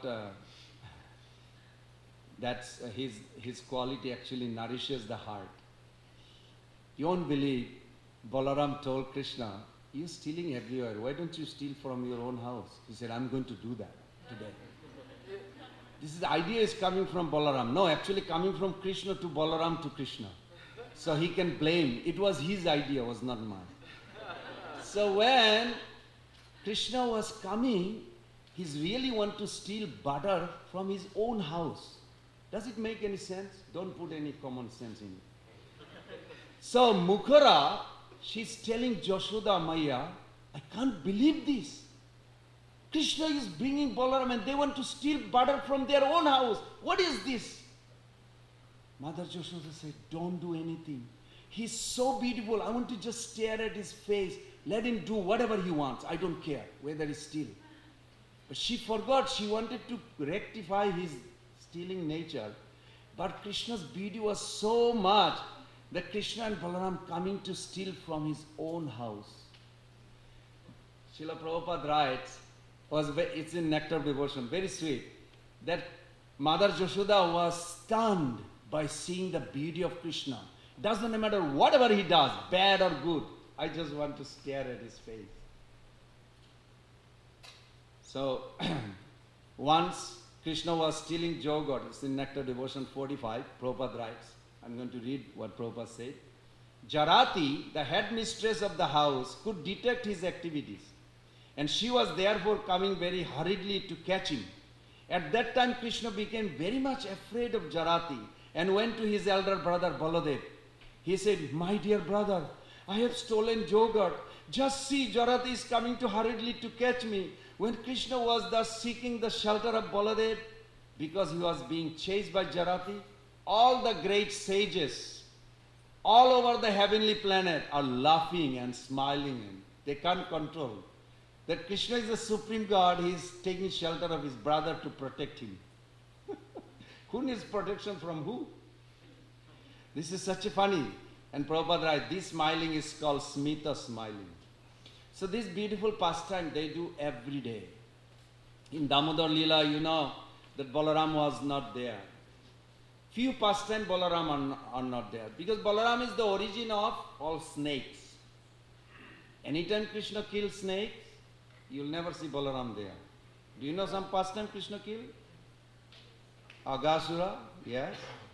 that's his quality actually nourishes the heart. You won't believe, Balaram told Krishna, you're stealing everywhere. Why don't you steal from your own house? He said, I'm going to do that today. The idea is coming from Balaram. No, actually coming from Krishna to Balaram to Krishna. So he can blame. It was his idea, was not mine. So when Krishna was coming, he really want to steal butter from his own house. Does it make any sense? Don't put any common sense in it. So Mukhara, she's telling Yashoda Maya, I can't believe this. Krishna is bringing Balaram and they want to steal butter from their own house. What is this? Mother Yashoda said, don't do anything. He's so beautiful. I want to just stare at his face. Let him do whatever he wants. I don't care whether he's stealing. But she forgot. She wanted to rectify his stealing nature. But Krishna's beauty was so much that Krishna and Balaram coming to steal from his own house. Srila Prabhupada writes, it's in Nectar of Devotion, very sweet, that Mother Yashoda was stunned by seeing the beauty of Krishna. Doesn't matter whatever he does, bad or good, I just want to stare at his face. So, once Krishna was stealing yogurt, it's in Nectar Devotion 45, Prabhupada writes, I'm going to read what Prabhupada said. Jarati, the headmistress of the house, could detect his activities, and she was therefore coming very hurriedly to catch him. At that time, Krishna became very much afraid of Jarati and went to his elder brother Baladev. He said, my dear brother, I have stolen yogurt. Just see, Jarati is coming to hurriedly to catch me. When Krishna was thus seeking the shelter of Baladev, because he was being chased by Jarati, all the great sages all over the heavenly planet are laughing and smiling, and they can't control. That Krishna is the supreme God, he is taking shelter of his brother to protect him. Who needs protection from who? This is such a funny. And Prabhupada writes, this smiling is called Smita smiling. So this beautiful pastime they do every day. In Damodar Leela, you know that Balaram was not there. Few pastime Balaram are not there. Because Balaram is the origin of all snakes. Anytime Krishna kills snakes, you'll never see Balaram there. Do you know some pastime Krishna killed? Aghasura, yes.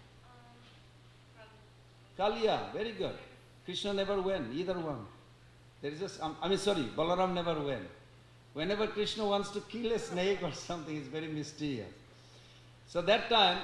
Kaliya, very good. Krishna never went, either one. Balaram never went. Whenever Krishna wants to kill a snake or something, it's very mysterious. So that time,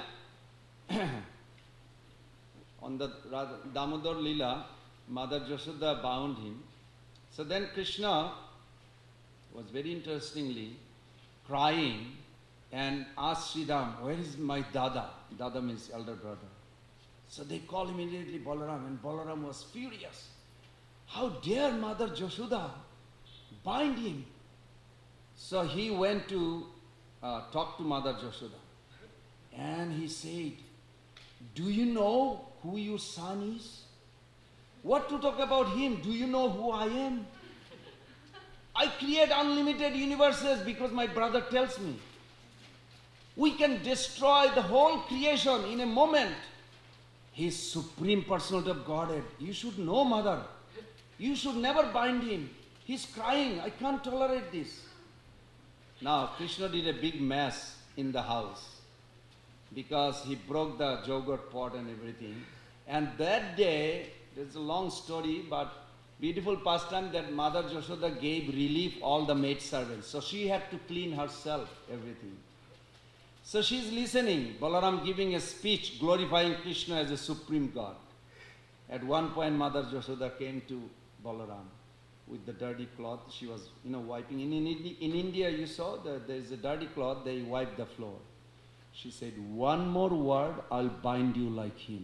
on the Damodar Leela, Mother Yashoda bound him. So then Krishna was very interestingly crying and asked Sridham, where is my Dada? Dada means elder brother. So they called immediately Balaram, and Balaram was furious. How dare Mother Yashoda bind him? So he went to talk to Mother Yashoda. And he said, do you know who your son is? What to talk about him? Do you know who I am? I create unlimited universes because my brother tells me. We can destroy the whole creation in a moment. He is Supreme Personality of Godhead. You should know, Mother. You should never bind him. He's crying. I can't tolerate this. Now, Krishna did a big mess in the house because he broke the yogurt pot and everything. And that day, there's a long story, but beautiful pastime that Mother Yashoda gave relief all the maid servants. So she had to clean herself, everything. So she's listening, Balaram giving a speech glorifying Krishna as a supreme God. At one point, Mother Yashoda came to Balaram with the dirty cloth. She was, wiping. In India, you saw that there's a dirty cloth, they wipe the floor. She said, one more word, I'll bind you like him.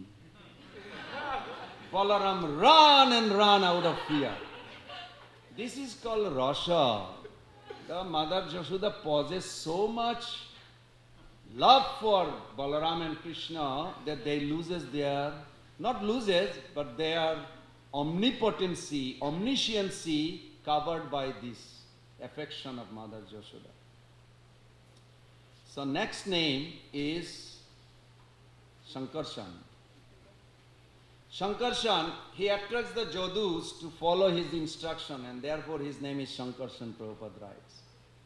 Balaram ran and ran out of fear. This is called Rasha. The Mother Yashoda possessed so much love for Balaram and Krishna that they not loses, but their omnipotency, omnisciency covered by this affection of Mother Yashoda. So next name is Shankarshan. Shankarshan, he attracts the Jodhus to follow his instruction, and therefore his name is Shankarshan, Prabhupada writes.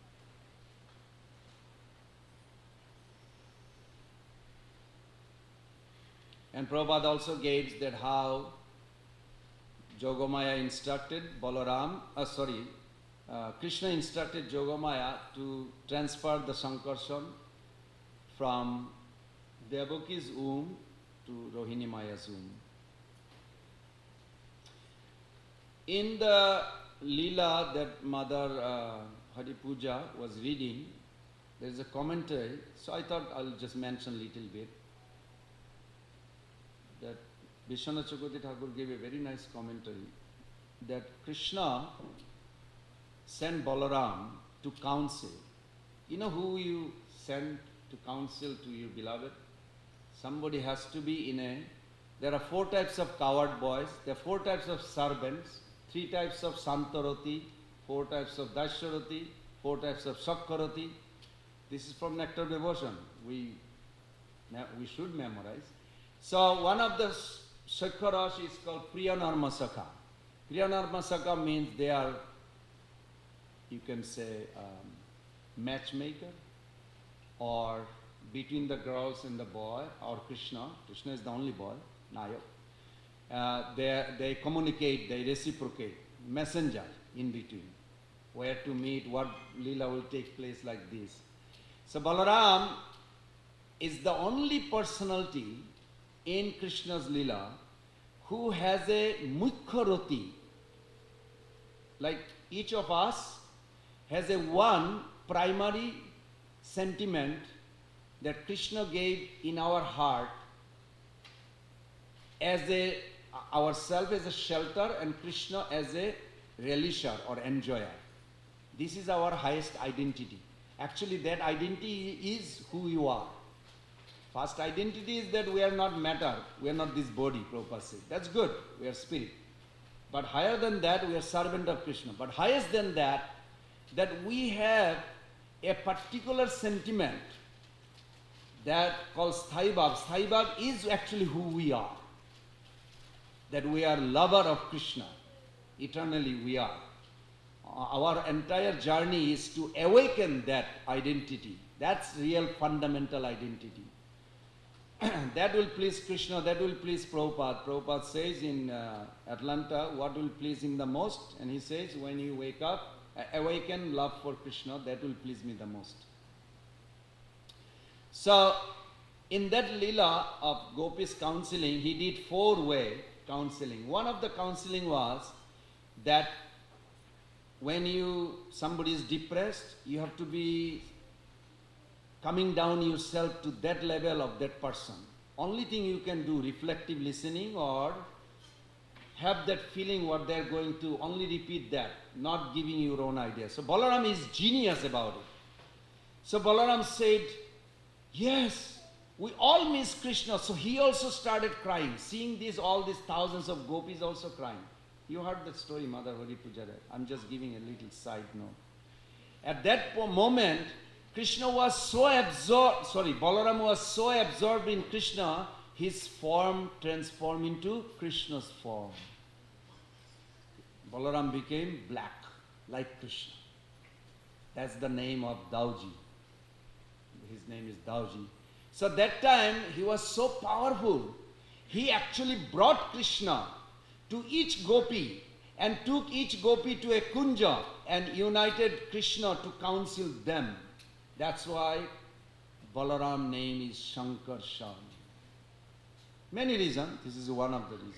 And Prabhupada also gives that how Yogamaya instructed Krishna instructed Yogamaya to transfer the Shankarshan from Devaki's womb to Rohini Maya's womb. In the Leela that Mother Hari Puja was reading, there is a commentary, so I thought I'll just mention a little bit. That Vishwanath Chakravarti Thakur gave a very nice commentary that Krishna sent Balaram to counsel. You know who you send to counsel to your beloved? Somebody has to be there are 4 types of coward boys, there are 4 types of servants, 3 types of Santarati, 4 types of Dasharati, 4 types of Sakkarati. This is from Nectar Devotion. We should memorize. So one of the Sakkaras is called Priyanarma Sakha. Priyanarma Sakha means they are, you can say, matchmaker, or between the girls and the boy, or Krishna. Krishna is the only boy, Nayak. They communicate, they reciprocate, messenger in between, where to meet, what lila will take place, like this. So Balaram is the only personality in Krishna's lila who has a Mukharati. Like each of us has a one primary sentiment that Krishna gave in our heart as ourself as a shelter and Krishna as a relisher or enjoyer. This is our highest identity. Actually, that identity is who you are. First identity is that we are not matter, we are not this body, Prabhupada said. That's good, we are spirit. But higher than that, we are servant of Krishna. But highest than that we have a particular sentiment that called Sthai Bhav. Sthai Bhav is actually who we are. That we are lover of Krishna. Eternally we are. Our entire journey is to awaken that identity. That's real fundamental identity. That will please Krishna, that will please Prabhupada. Prabhupada says in Atlanta, what will please him the most? And he says, when you wake up, awaken love for Krishna, that will please me the most. So, in that lila of Gopi's counseling, he did 4-way counseling. One of the counseling was that when somebody is depressed, you have to be coming down yourself to that level of that person. Only thing you can do, reflective listening or have that feeling what they're going to, only repeat that, not giving your own idea. So Balaram is genius about it. So Balaram said, yes, we all miss Krishna. So he also started crying, seeing all these thousands of gopis also crying. You heard that story, Mother Hari Pujare. I'm just giving a little side note. At that moment, Balaram was so absorbed in Krishna, his form transformed into Krishna's form. Balaram became black, like Krishna. That's the name of Dauji. His name is Dauji. So that time, he was so powerful, he actually brought Krishna to each gopi and took each gopi to a kunja and united Krishna to counsel them. That's why Balaram name is Shankarshan. Many reasons. This is one of the reasons.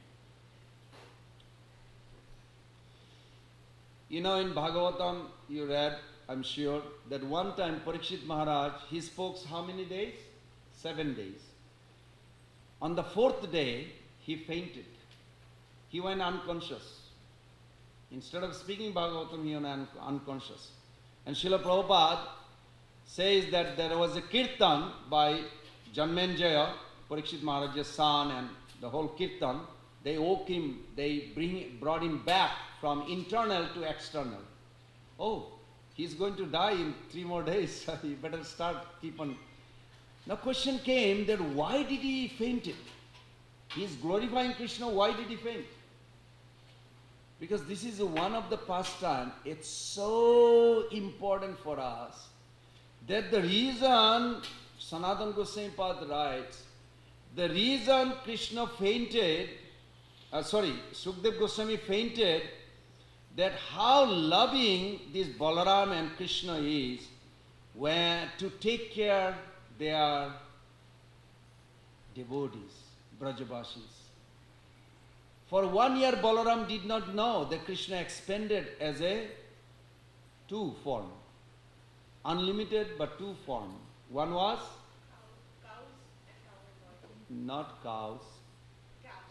You know, in Bhagavatam, you read, I'm sure, that one time Parikshit Maharaj, he spoke how many days? 7 days. On the 4th day, he fainted. He went unconscious. Instead of speaking Bhagavatam, he went unconscious. And Srila Prabhupada says that there was a kirtan by Janmenjaya, Parikshit Maharaj's son, and the whole kirtan. They woke him, brought him back from internal to external. Oh, he's going to die in 3 more days, so he better keep on. Now question came that why did he faint it? He's glorifying Krishna, why did he faint? Because this is one of the pastime, it's so important for us that the reason, Sanatana Goswami Pad writes, the reason Krishna fainted, Sukdev Goswami fainted, that how loving this Balaram and Krishna is when to take care their devotees, Brajavasis. For 1 year Balaram did not know that Krishna expanded as a 2 form. Unlimited but 2 form. One was? Cows and cow. Not cows.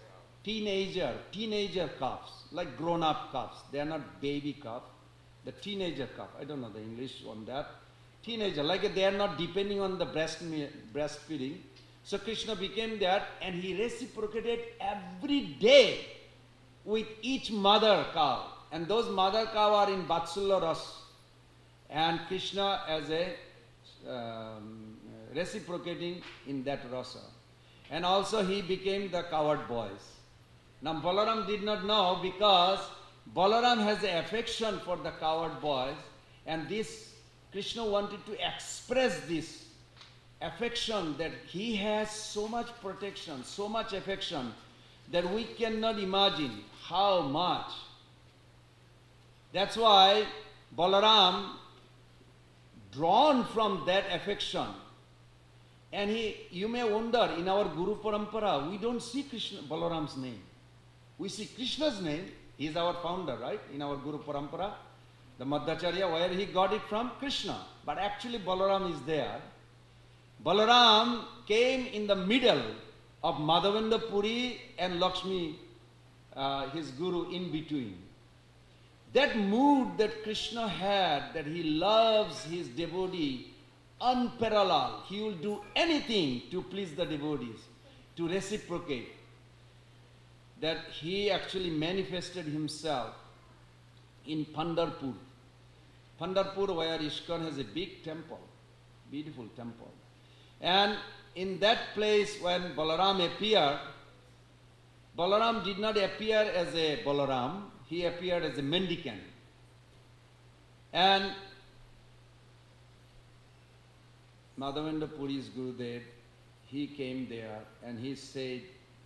teenager calves, like grown-up calves. They are not baby calf. The teenager calf, I don't know the English on that. Teenager, like they are not depending on the breastfeeding. So Krishna became that, and he reciprocated every day with each mother cow. And those mother cow are in Vatsalya Ras. And Krishna as a reciprocating in that rasa. And also he became the cowherd boys. Now Balaram did not know, because Balaram has an affection for the cowherd boys, and this Krishna wanted to express this affection, that he has so much protection, so much affection, that we cannot imagine how much. That's why Balaram, drawn from that affection, and you may wonder, in our Guru Parampara, we don't see Balaram's name. We see Krishna's name. He is our founder, right? In our Guru Parampara, the Madhacharya, where he got it from? Krishna. But actually Balaram is there. Balaram came in the middle of Madhavendra Puri and Lakshmi, his guru, in between. That mood that Krishna had, that he loves his devotee unparalleled. He will do anything to please the devotees, to reciprocate. That he actually manifested himself in Pandharpur. Pandharpur, where ISKCON has a big temple, beautiful temple. And in that place when Balaram appeared, Balaram did not appear as a Balaram, he appeared as a mendicant. And Madhavendra Puri's Gurudev, he came there and he said,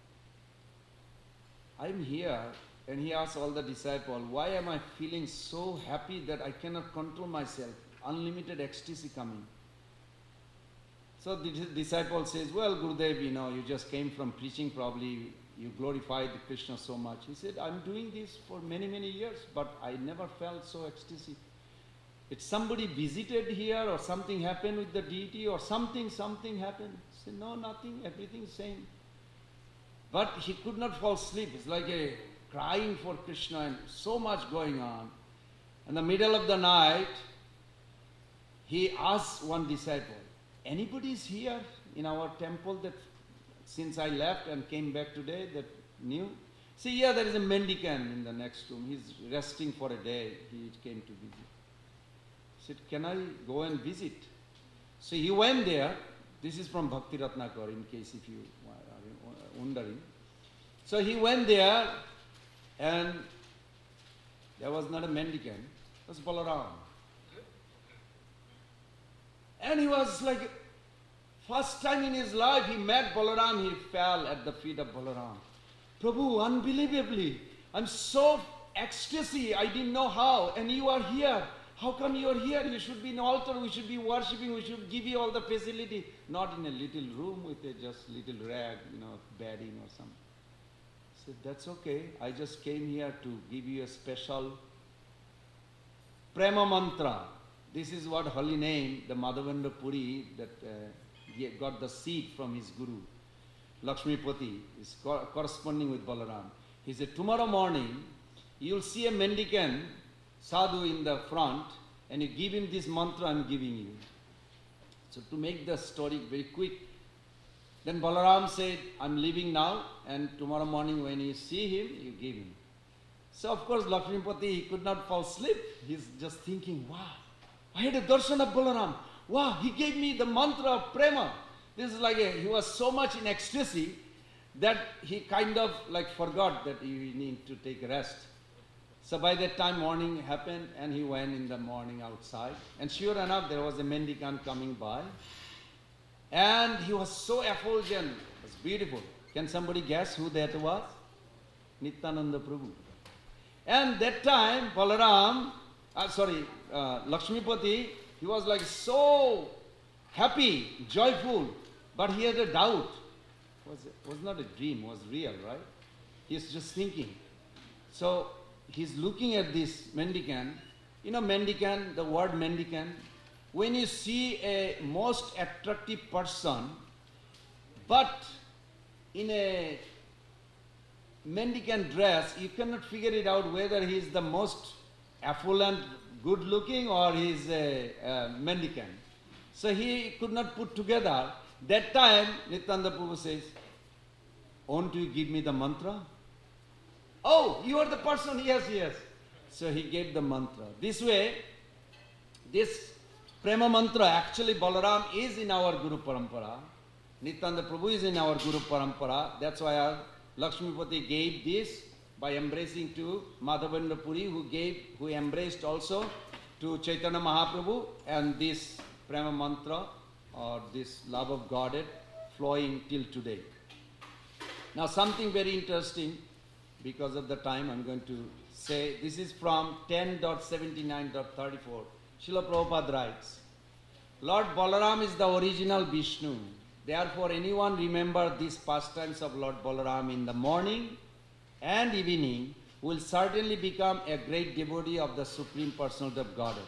I'm here. And he asked all the disciples, why am I feeling so happy that I cannot control myself? Unlimited ecstasy coming. So the disciple says, well, Gurudev, you just came from preaching, probably you glorified Krishna so much. He said, I'm doing this for many, many years, but I never felt so ecstasy. It's somebody visited here, or something happened with the deity, or something happened. He said, no, nothing, everything same. But he could not fall asleep. It's like a crying for Krishna and so much going on. In the middle of the night, he asked one disciple, anybody is here in our temple that since I left and came back today that knew? See, yeah, there is a mendicant in the next room. He's resting for a day. He came to visit. He said, can I go and visit? So he went there. This is from Bhakti Ratnakar, in case if you are wondering. So he went there, and there was not a mendicant. It was Balaram. And he was like, first time in his life he met Balaram, he fell at the feet of Balaram. Prabhu, unbelievably, I'm so ecstasy, I didn't know how, and you are here. How come you are here? You should be in altar, we should be worshipping, we should give you all the facility. Not in a little room with a just little rag, bedding or something. I said, that's okay. I just came here to give you a special prema mantra. This is what holy name, the Madhavendra Puri, that got the seed from his guru, Lakshmipati, is corresponding with Balaram. He said, tomorrow morning, you'll see a mendicant, sadhu in the front, and you give him this mantra I'm giving you. So to make the story very quick, then Balaram said, I'm leaving now, and tomorrow morning when you see him, you give him. So of course Lakshmipati, he could not fall asleep. He's just thinking, wow, I had a darshan of Balaram. Wow, he gave me the mantra of prema. This is like he was so much in ecstasy that he kind of like forgot that he need to take rest. So by that time morning happened, and he went in the morning outside. And sure enough, there was a mendicant coming by. And he was so effulgent. It was beautiful. Can somebody guess who that was? Nityananda Prabhu. And that time, Lakshmipati, he was like so happy, joyful, but he had a doubt. It was not a dream, it was real, right? He's just thinking. So he's looking at this mendicant. Mendicant, the word mendicant, when you see a most attractive person, but in a mendicant dress, you cannot figure it out whether he is the most affluent, good looking, or he is a mendicant. So he could not put together. That time, Nityananda Prabhu says, won't you give me the mantra? Oh, you are the person, yes, yes. So he gave the mantra. This way, this Prema mantra, actually Balaram is in our Guru Parampara. Nityananda Prabhu is in our Guru Parampara. That's why our Lakshmipati gave this by embracing to Madhavendra Puri, who embraced also to Chaitanya Mahaprabhu, and this Prema mantra, or this love of Godhead, flowing till today. Now something very interesting, because of the time I'm going to say, this is from 10.79.34. Srila Prabhupada writes, Lord Balaram is the original Vishnu. Therefore anyone remember these pastimes of Lord Balaram in the morning and evening will certainly become a great devotee of the Supreme Personality of Godhead.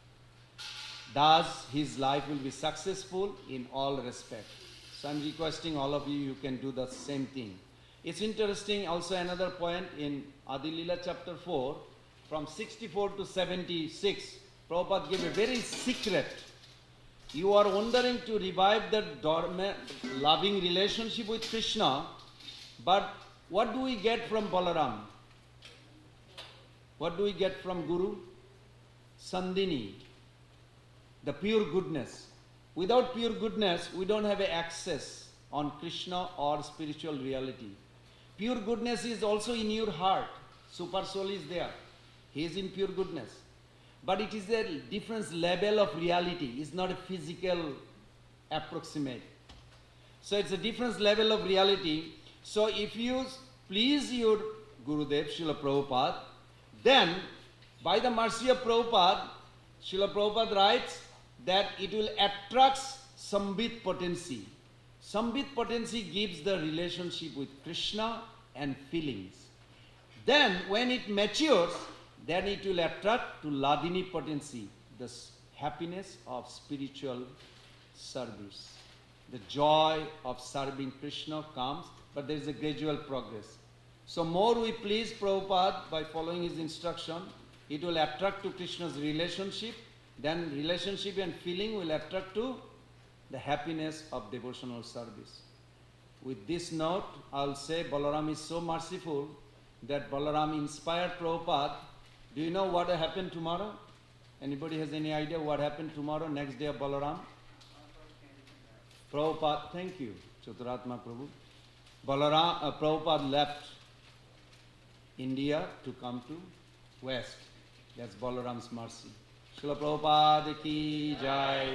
Thus his life will be successful in all respects. So I'm requesting all of you, you can do the same thing. It's interesting also another point in Adi Lila chapter 4, from 64 to 76, Prabhupada gave a very secret. You are wondering to revive that dormant, loving relationship with Krishna, but what do we get from Balaram? What do we get from Guru? Sandhini, the pure goodness. Without pure goodness, we don't have access on Krishna or spiritual reality. Pure goodness is also in your heart. Super soul is there. He is in pure goodness. But it is a different level of reality. It's not a physical approximate. So it's a different level of reality. So if you please your Gurudev, Srila Prabhupada, then by the mercy of Prabhupada, Srila Prabhupada writes that it will attract Sambit potency. Sambit potency gives the relationship with Krishna and feelings. Then when it matures, then it will attract to Ladini potency, the happiness of spiritual service. The joy of serving Krishna comes, but there is a gradual progress. So more we please Prabhupada by following his instruction, it will attract to Krishna's relationship, then relationship and feeling will attract to the happiness of devotional service. With this note, I'll say Balaram is so merciful that Balaram inspired Prabhupada. Do you know what will happen tomorrow? Anybody has any idea what happened tomorrow, next day of Balaram? Prabhupada, thank you, Chaturatma Prabhu. Prabhupada left India to come to West. That's Balaram's mercy. Srila Prabhupada ki jai.